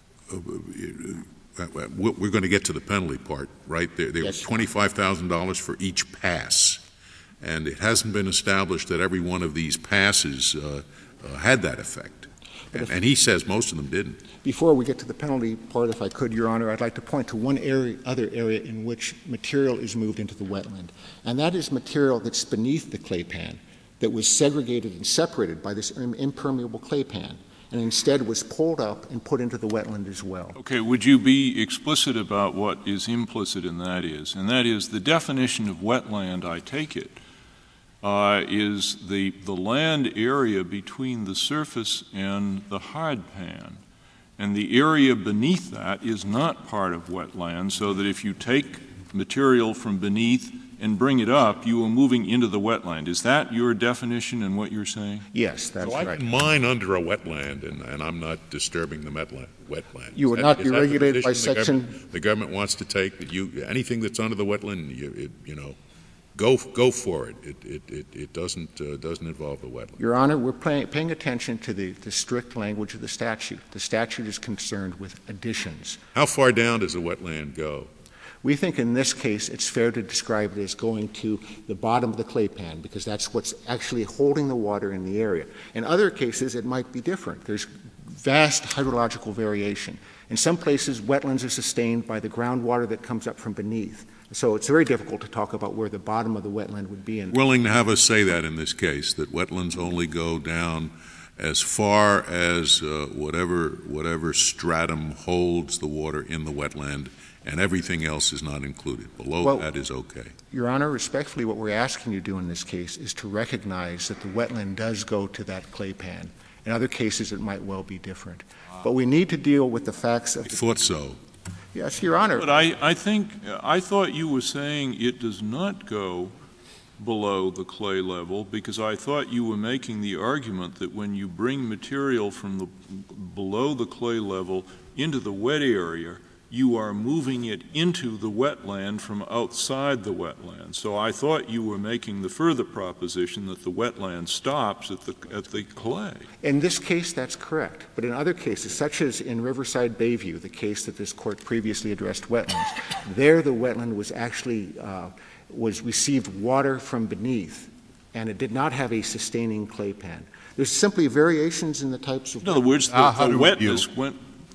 We're going to get to the penalty part, right? There was $25,000 for each pass, and it hasn't been established that every one of these passes had that effect. And he says most of them didn't. Before we get to the penalty part, if I could, Your Honor, I'd like to point to one other area in which material is moved into the wetland, and that is material that's beneath the clay pan that was segregated and separated by this impermeable clay pan, and instead was pulled up and put into the wetland as well. Okay, would you be explicit about what is implicit in that is? And that is the definition of wetland, I take it, is the land area between the surface and the hard pan. And the area beneath that is not part of wetland, so that if you take material from beneath and bring it up, you are moving into the wetland. Is that your definition and what you're saying? Yes, that's right. I can mine under a wetland, and I'm not distribing the wetland. You would not be regulated by section. The government wants to take that anything that's under the wetland, go for it. It doesn't involve the wetland. Your Honor, we're paying attention to the strict language of the statute. The statute is concerned with additions. How far down does a wetland go? We think in this case it's fair to describe it as going to the bottom of the clay pan because that's what's actually holding the water in the area. In other cases, it might be different. There's vast hydrological variation. In some places, wetlands are sustained by the groundwater that comes up from beneath. So it's very difficult to talk about where the bottom of the wetland would be. Willing to have us say that in this case, that wetlands only go down as far as whatever stratum holds the water in the wetland, and everything else is not included. Below that is okay. Your Honor, respectfully, what we're asking you to do in this case is to recognize that the wetland does go to that clay pan. In other cases, it might well be different. But we need to deal with the facts of I thought so. Yes, Your Honor. But I thought you were saying it does not go below the clay level because I thought you were making the argument that when you bring material from below the clay level into the wet area, you are moving it into the wetland from outside the wetland. So I thought you were making the further proposition that the wetland stops at the clay. In this case, that's correct. But in other cases, such as in Riverside Bayview, the case that this court previously addressed wetlands, there the wetland was actually was received water from beneath, and it did not have a sustaining clay pan. There's simply variations in the types of. In other words, the wetness went.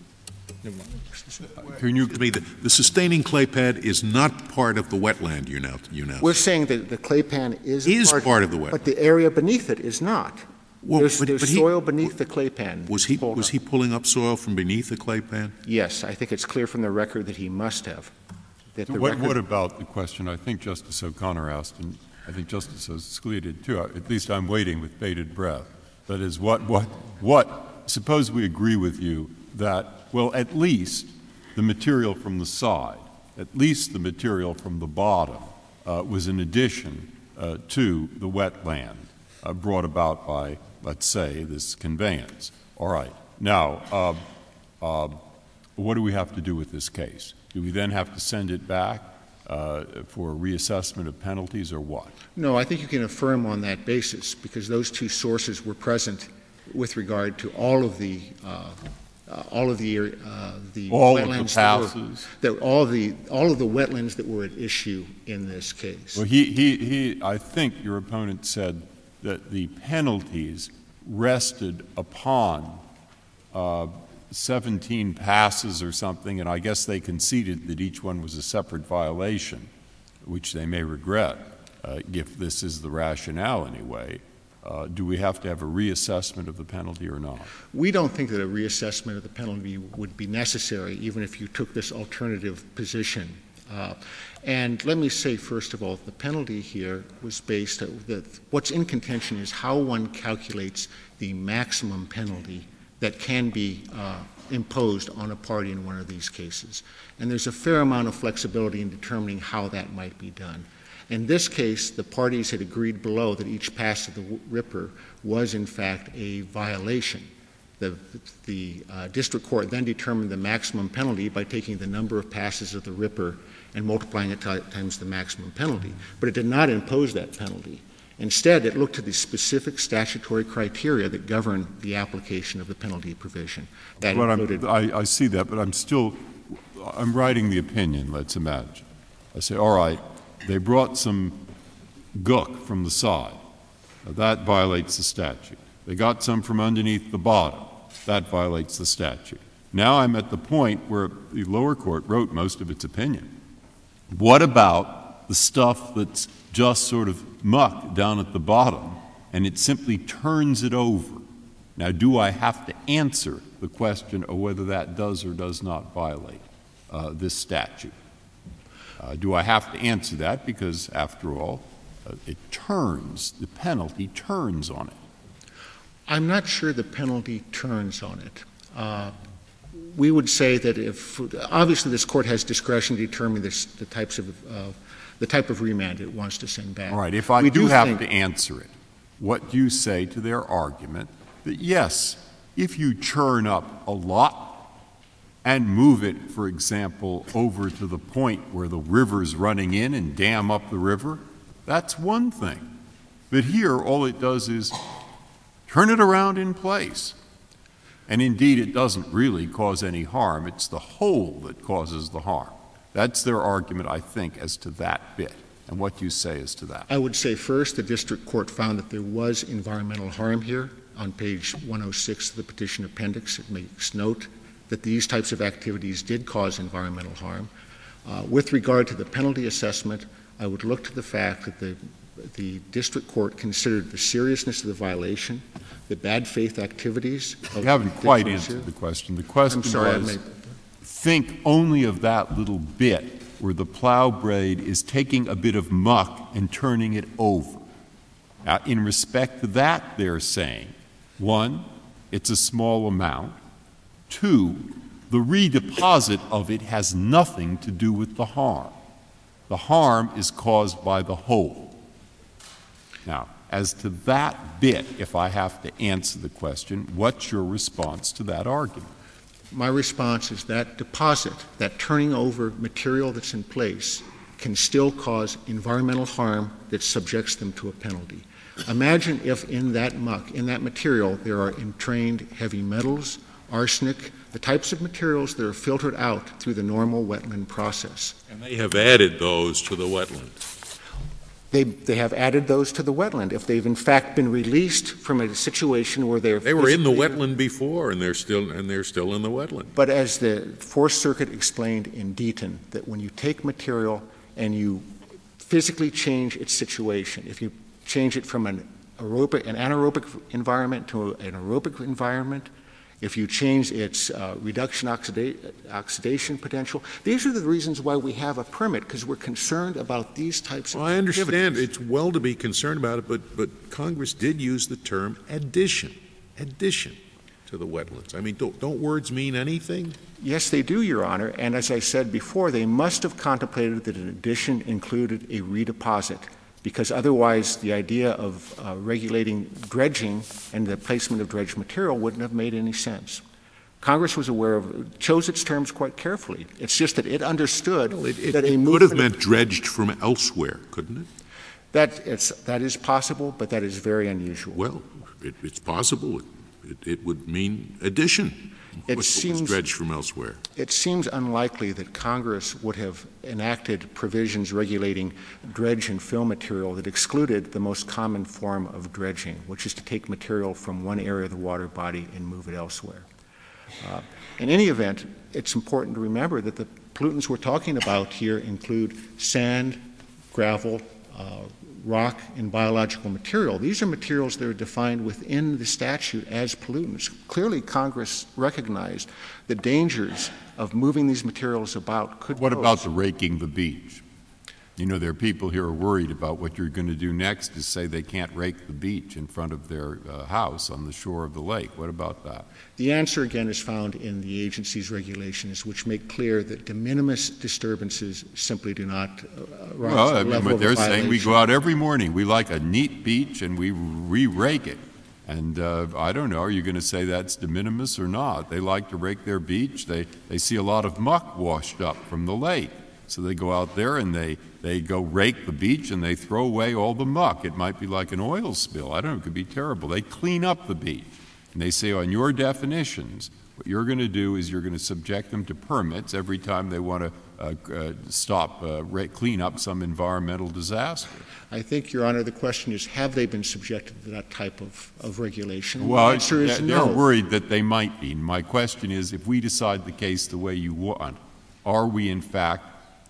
The sustaining clay pad is not part of the wetland. You now. We're saying that the clay pan is part of the wetland, but the area beneath it is not. Well, there's soil beneath the clay pan. Was he pulling up soil from beneath the clay pan? Yes, I think it's clear from the record that he must have. What about the question I think Justice O'Connor asked, and I think Justice Scalia did too? At least I'm waiting with bated breath. That is, suppose we agree with you that, well, at least the material from the side, at least the material from the bottom was in addition to the wetland brought about by, let's say, this conveyance. All right. Now, what do we have to do with this case? Do we then have to send it back for reassessment of penalties or what? No, I think you can affirm on that basis because those two sources were present with regard to all of the wetlands all of the wetlands that were at issue in this case. Well, I think your opponent said that the penalties rested upon 17 passes or something, and I guess they conceded that each one was a separate violation, which they may regret if this is the rationale anyway. Do we have to have a reassessment of the penalty or not? We don't think that a reassessment of the penalty would be necessary, even if you took this alternative position. And let me say, first of all, the penalty here was based what's in contention is how one calculates the maximum penalty that can be imposed on a party in one of these cases. And there's a fair amount of flexibility in determining how that might be done. In this case, the parties had agreed below that each pass of the ripper was, in fact, a violation. The district court then determined the maximum penalty by taking the number of passes of the ripper and multiplying it times the maximum penalty. But it did not impose that penalty. Instead, it looked to the specific statutory criteria that govern the application of the penalty provision. That included. I see that, but I'm writing the opinion, let's imagine. I say, all right, they brought some gook from the side. Now, that violates the statute. They got some from underneath the bottom. That violates the statute. Now I'm at the point where the lower court wrote most of its opinion. What about the stuff that's just sort of muck down at the bottom, and it simply turns it over? Now, do I have to answer the question of whether that does or does not violate this statute? Do I have to answer that? Because, after all, the penalty turns on it. I'm not sure the penalty turns on it. We would say that obviously this court has discretion to determine the type of remand it wants to send back. All right. If I do have to answer it, what do you say to their argument that, yes, if you churn up a lot and move it, for example, over to the point where the river's running in and dam up the river, that's one thing. But here, all it does is turn it around in place. And indeed, it doesn't really cause any harm. It's the hole that causes the harm. That's their argument, I think, as to that bit. And what do you say as to that? I would say, first, the district court found that there was environmental harm here. On page 106 of the petition appendix, it makes note that these types of activities did cause environmental harm. With regard to the penalty assessment, I would look to the fact that the district court considered the seriousness of the violation, the bad faith activities. You haven't quite answered the question. The question was, think only of that little bit where the plow blade is taking a bit of muck and turning it over. Now, in respect to that, they're saying, one, it's a small amount. Two, the redeposit of it has nothing to do with the harm. The harm is caused by the hole. Now, as to that bit, if I have to answer the question, what's your response to that argument? my response is that deposit, that turning over material that's in place, can still cause environmental harm that subjects them to a penalty. Imagine if in that muck, in that material, there are entrained heavy metals, arsenic, the types of materials that are filtered out through the normal wetland process. And they have added those to the wetland. They have added those to the wetland. If they've in fact been released from a situation where they were in the wetland before, and they're still in the wetland. But as the Fourth Circuit explained in Deaton, that when you take material and you physically change its situation, if you change it from an anaerobic environment to an aerobic environment, if you change its reduction oxidation potential, these are the reasons why we have a permit, because we're concerned about these types of activities. I understand it's well to be concerned about it, but Congress did use the term addition to the wetlands. I mean, don't words mean anything? Yes, they do, Your Honor, and as I said before, they must have contemplated that an addition included a redeposit, because otherwise the idea of regulating dredging and the placement of dredged material wouldn't have made any sense. Congress was chose its terms quite carefully. It's just that it understood that a movement could have meant dredged from elsewhere, couldn't it? That is possible, but that is very unusual. Well, it's possible. It would mean addition. It was dredged from elsewhere. It seems unlikely that Congress would have enacted provisions regulating dredge and fill material that excluded the most common form of dredging, which is to take material from one area of the water body and move it elsewhere. In any event, it's important to remember that the pollutants we're talking about here include sand, gravel, rock, and biological material. These are materials that are defined within the statute as pollutants. Clearly, Congress recognized the dangers of moving these materials about could What pose. about the raking the beach? You know, there are people here who are worried about what you're going to do next is say they can't rake the beach in front of their house on the shore of the lake. What about that? The answer, again, is found in the agency's regulations, which make clear that de minimis disturbances simply do not rise to the level of they're violation. saying we go out every morning. We like a neat beach, and we re-rake it. And I don't know, are you going to say that's de minimis or not? They like to rake their beach. They see a lot of muck washed up from the lake. So they go out there and they go rake the beach and they throw away all the muck. It might be like an oil spill. I don't know, it could be terrible. They clean up the beach. And they say on your definitions, what you're going to do is you're going to subject them to permits every time they want to clean up some environmental disaster. I think, Your Honor, the question is, have they been subjected to that type of regulation? Well, the answer is no. They're worried that they might be. My question is, if we decide the case the way you want, are we in fact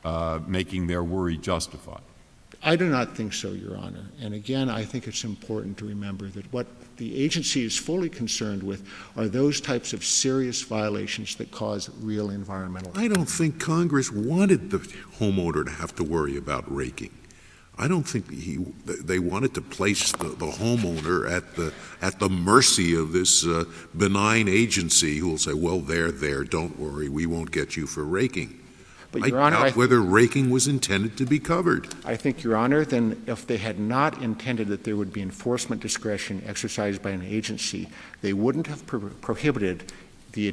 making their worry justified? I do not think so, Your Honor. And again, I think it's important to remember that what the agency is fully concerned with are those types of serious violations that cause real environmental harm. I don't think Congress wanted the homeowner to have to worry about raking. I don't think they wanted to place the homeowner at the mercy of this benign agency who will say, well, there, don't worry, we won't get you for raking. But, Your Honor, whether raking was intended to be covered. I think, Your Honor, then if they had not intended that there would be enforcement discretion exercised by an agency, they wouldn't have prohibited any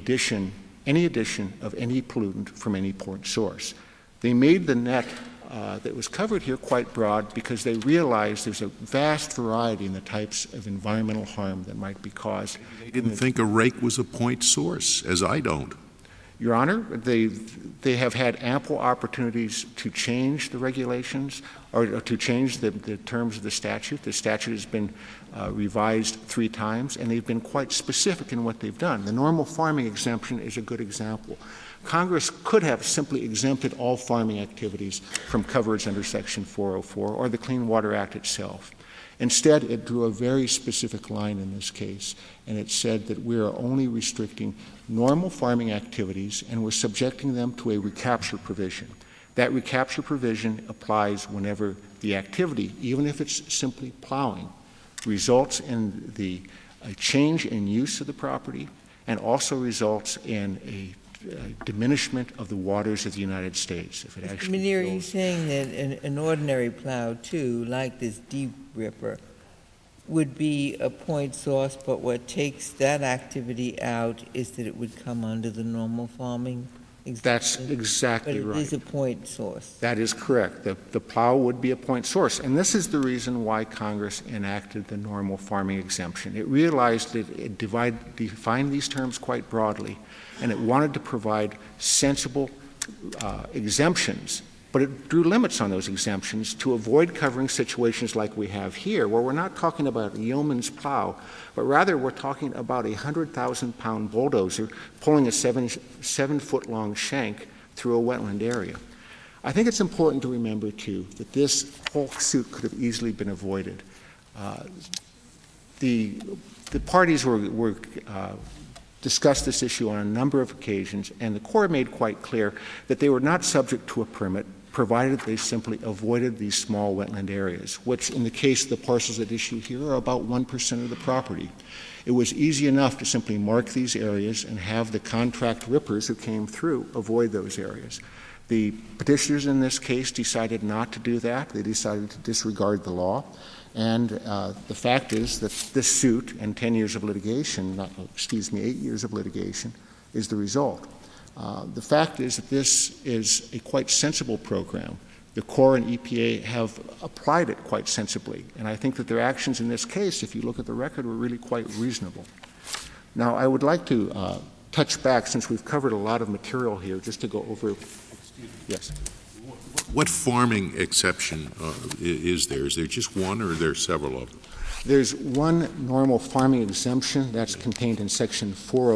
addition of any pollutant from any port source. They made the net that was covered here quite broad because they realized there's a vast variety in the types of environmental harm that might be caused. They didn't think a rake was a point source, as I don't. Your Honor, they have had ample opportunities to change the regulations or to change the terms of the statute. The statute has been revised 3 times, and they've been quite specific in what they've done. The normal farming exemption is a good example. Congress could have simply exempted all farming activities from coverage under Section 404 or the Clean Water Act itself. Instead, it drew a very specific line in this case, and it said that we are only restricting normal farming activities and we're subjecting them to a recapture provision. That recapture provision applies whenever the activity, even if it's simply plowing, results in a change in use of the property and also results in a diminishment of the waters of the United States. If it actually Mr. Menear, are you saying that an ordinary plow, too, like this deep ripper, would be a point source, but what takes that activity out is that it would come under the normal farming That's exemption. exactly But right. it is a point source. That is correct. The plow would be a point source. And this is the reason why Congress enacted the normal farming exemption. It realized that it defined these terms quite broadly, and it wanted to provide sensible exemptions, but it drew limits on those exemptions to avoid covering situations like we have here, where we're not talking about a yeoman's plow, but rather we're talking about a 100,000-pound bulldozer pulling a 7-foot-long shank through a wetland area. I think it's important to remember, too, that this whole suit could have easily been avoided. The parties were discussed this issue on a number of occasions, and the Corps made quite clear that they were not subject to a permit, provided they simply avoided these small wetland areas, which in the case of the parcels at issue here are about 1% of the property. It was easy enough to simply mark these areas and have the contract rippers who came through avoid those areas. The petitioners in this case decided not to do that. They decided to disregard the law. And the fact is that this suit and 10 years of litigation, 8 years of litigation, is the result. The fact is that this is a quite sensible program. The Corps and EPA have applied it quite sensibly, and I think that their actions in this case, if you look at the record, were really quite reasonable. Now, I would like to touch back, since we've covered a lot of material here, just to go over. Yes. What farming exception is there? Is there just one, or are there several of them? There's one normal farming exemption that's contained in Section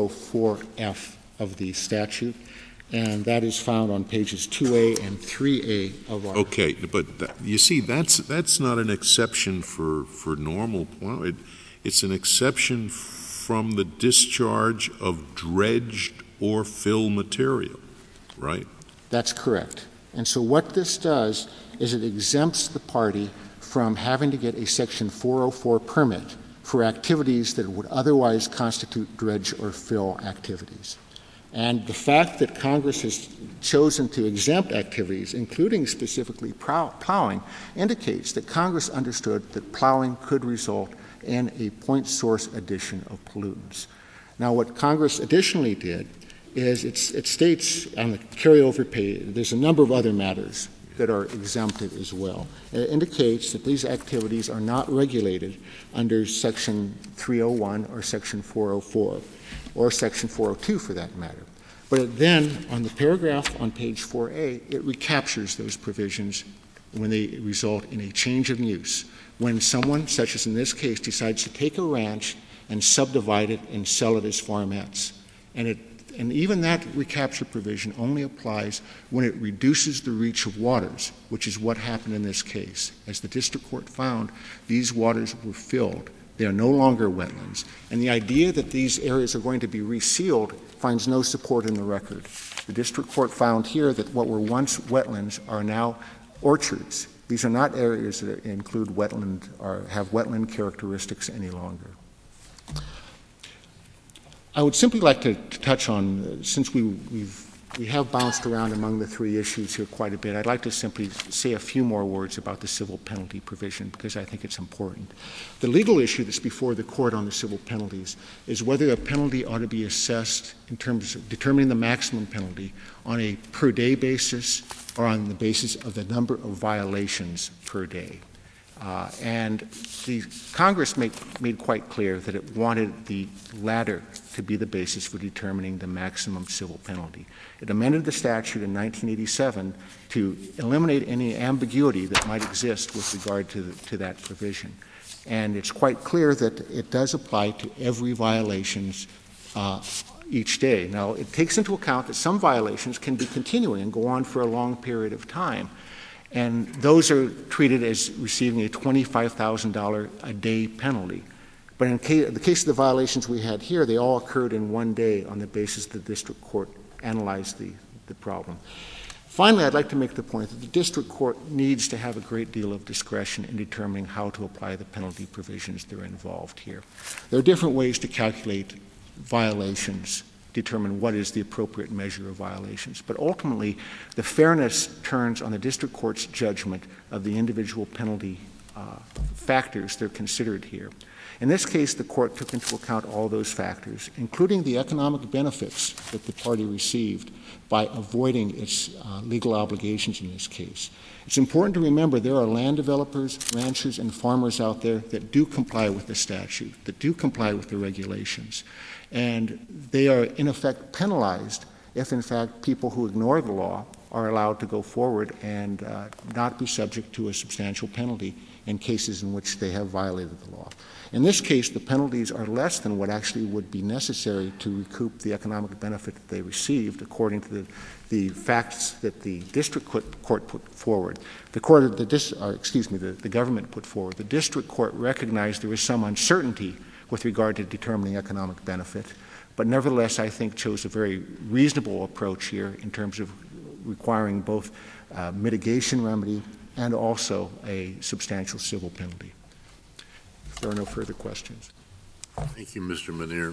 404F of the statute, and that is found on pages 2A and 3A of our. Okay, but you see, that's not an exception for normal. Well, it's an exception from the discharge of dredged or fill material, right? That's correct. And so what this does is it exempts the party from having to get a Section 404 permit for activities that would otherwise constitute dredge or fill activities. And the fact that Congress has chosen to exempt activities, including specifically plowing, indicates that Congress understood that plowing could result in a point source addition of pollutants. Now, what Congress additionally did is it states on the carryover page, there's a number of other matters that are exempted as well. It indicates that these activities are not regulated under Section 301 or Section 404 or Section 402 for that matter. But then on the paragraph on page 4A, it recaptures those provisions when they result in a change of use. When someone, such as in this case, decides to take a ranch and subdivide it and sell it as farmettes. And even that recapture provision only applies when it reduces the reach of waters, which is what happened in this case. As the district court found, these waters were filled. They are no longer wetlands. And the idea that these areas are going to be resealed finds no support in the record. The district court found here that what were once wetlands are now orchards. These are not areas that include wetland or have wetland characteristics any longer. I would simply like to touch on, since we have bounced around among the three issues here quite a bit, I'd like to simply say a few more words about the civil penalty provision because I think it's important. The legal issue that's before the court on the civil penalties is whether a penalty ought to be assessed in terms of determining the maximum penalty on a per day basis or on the basis of the number of violations per day. And the Congress made quite clear that it wanted the latter to be the basis for determining the maximum civil penalty. It amended the statute in 1987 to eliminate any ambiguity that might exist with regard to that provision. And it's quite clear that it does apply to every violations each day. Now, it takes into account that some violations can be continuing and go on for a long period of time. And those are treated as receiving a $25,000 a day penalty. But in the case of the violations we had here, they all occurred in one day on the basis the district court analyzed the problem. Finally, I'd like to make the point that the district court needs to have a great deal of discretion in determining how to apply the penalty provisions that are involved here. There are different ways to calculate violations, determine what is the appropriate measure of violations. But ultimately, the fairness turns on the district court's judgment of the individual penalty factors that are considered here. In this case, the court took into account all those factors, including the economic benefits that the party received by avoiding its legal obligations in this case. It's important to remember there are land developers, ranchers, and farmers out there that do comply with the statute, that do comply with the regulations. And they are, in effect, penalized if, in fact, people who ignore the law are allowed to go forward and not be subject to a substantial penalty in cases in which they have violated the law. In this case, the penalties are less than what actually would be necessary to recoup the economic benefit that they received, according to the facts that the district court put forward. The government put forward. The district court recognized there was some uncertainty with regard to determining economic benefit, but nevertheless, I think chose a very reasonable approach here in terms of requiring both mitigation remedy and also a substantial civil penalty. If there are no further questions. Thank you, Mr. Manier.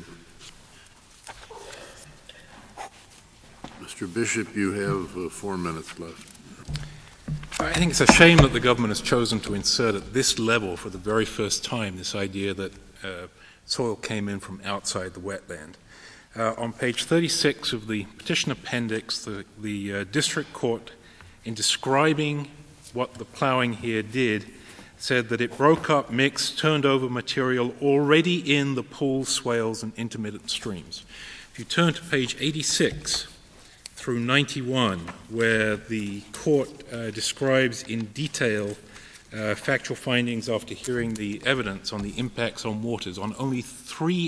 Mr. Bishop, you have 4 minutes left. I think it's a shame that the government has chosen to insert at this level for the very first time this idea that soil came in from outside the wetland. On page 36 of the petition appendix, the district court, in describing what the plowing here did, said that it broke up, mixed, turned over material already in the pools, swales, and intermittent streams. If you turn to page 86 through 91, where the court describes in detail factual findings after hearing the evidence on the impacts on waters, on only three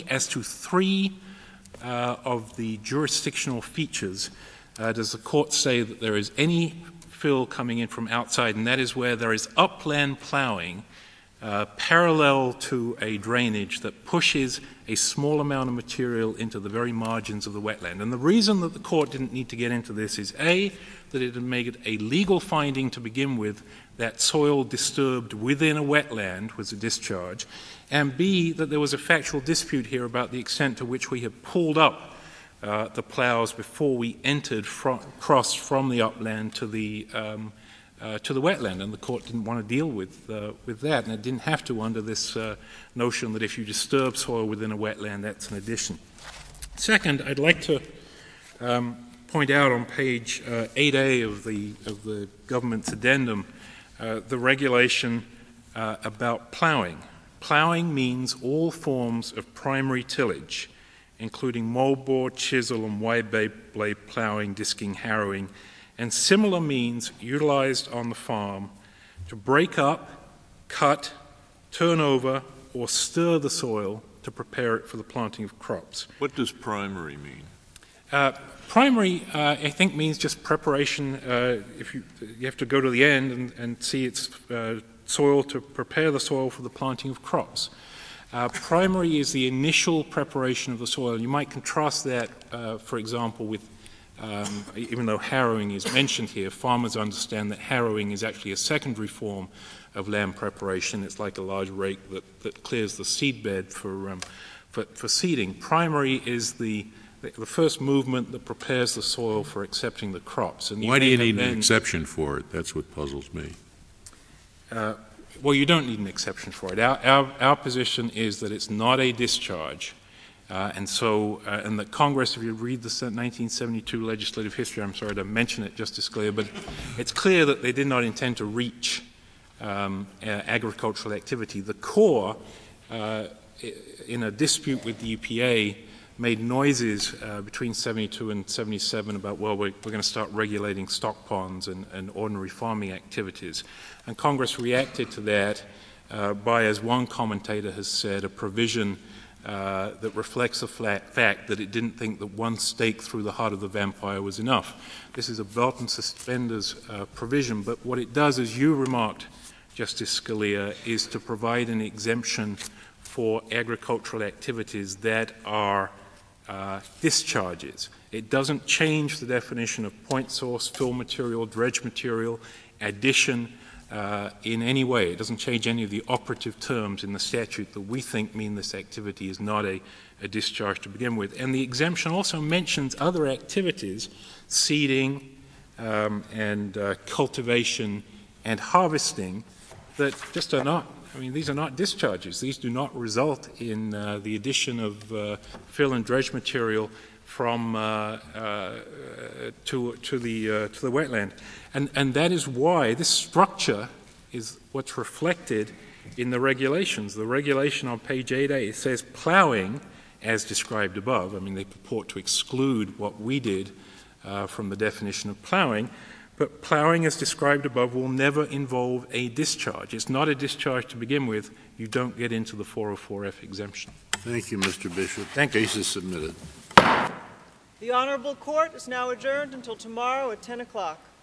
of the jurisdictional features does the court say that there is any fill coming in from outside, and that is where there is upland plowing parallel to a drainage that pushes a small amount of material into the very margins of the wetland. And the reason that the court didn't need to get into this is A, that it had made it a legal finding to begin with that soil disturbed within a wetland was a discharge, and B, that there was a factual dispute here about the extent to which we had pulled up the plows before we crossed from the upland to the wetland, and the court didn't want to deal with that, and it didn't have to under this notion that if you disturb soil within a wetland, that's an addition. Second, I'd like to point out on page 8A of the government's addendum the regulation about plowing. Plowing means all forms of primary tillage, including moldboard, chisel, and wide blade plowing, disking, harrowing, and similar means utilized on the farm to break up, cut, turn over, or stir the soil to prepare it for the planting of crops. What does primary mean? Primary, I think, means just preparation. If you have to go to the end and see its soil to prepare the soil for the planting of crops. Primary is the initial preparation of the soil. You might contrast that, for example, with even though harrowing is mentioned here, farmers understand that harrowing is actually a secondary form of land preparation. It's like a large rake that clears the seedbed for seeding. Primary is the first movement that prepares the soil for accepting the crops. And why do you need an exception for it? That's what puzzles me. Well, you don't need an exception for it. Our position is that it's not a discharge. And that Congress, if you read the 1972 legislative history, I'm sorry to mention it, Justice Scalia, but it's clear that they did not intend to reach agricultural activity. The Corps, in a dispute with the EPA, made noises between 72 and 77 about, well, we're going to start regulating stock ponds and ordinary farming activities. And Congress reacted to that by, as one commentator has said, a provision that reflects the fact that it didn't think that one stake through the heart of the vampire was enough. This is a belt and suspenders provision, but what it does, as you remarked, Justice Scalia, is to provide an exemption for agricultural activities that are discharges. It doesn't change the definition of point source, fill material, dredge material, addition in any way. It doesn't change any of the operative terms in the statute that we think mean this activity is not a discharge to begin with. And the exemption also mentions other activities, seeding and cultivation and harvesting, that just are not. I mean, these are not discharges. These do not result in the addition of fill and dredge material from to the wetland, and that is why this structure is what's reflected in the regulations. The regulation on page 8A, it says plowing, as described above. I mean, they purport to exclude what we did from the definition of plowing, but plowing, as described above, will never involve a discharge. It's not a discharge to begin with. You don't get into the 404F exemption. Thank you, Mr. Bishop. Thank you. Case is submitted. The Honorable Court is now adjourned until tomorrow at 10 o'clock.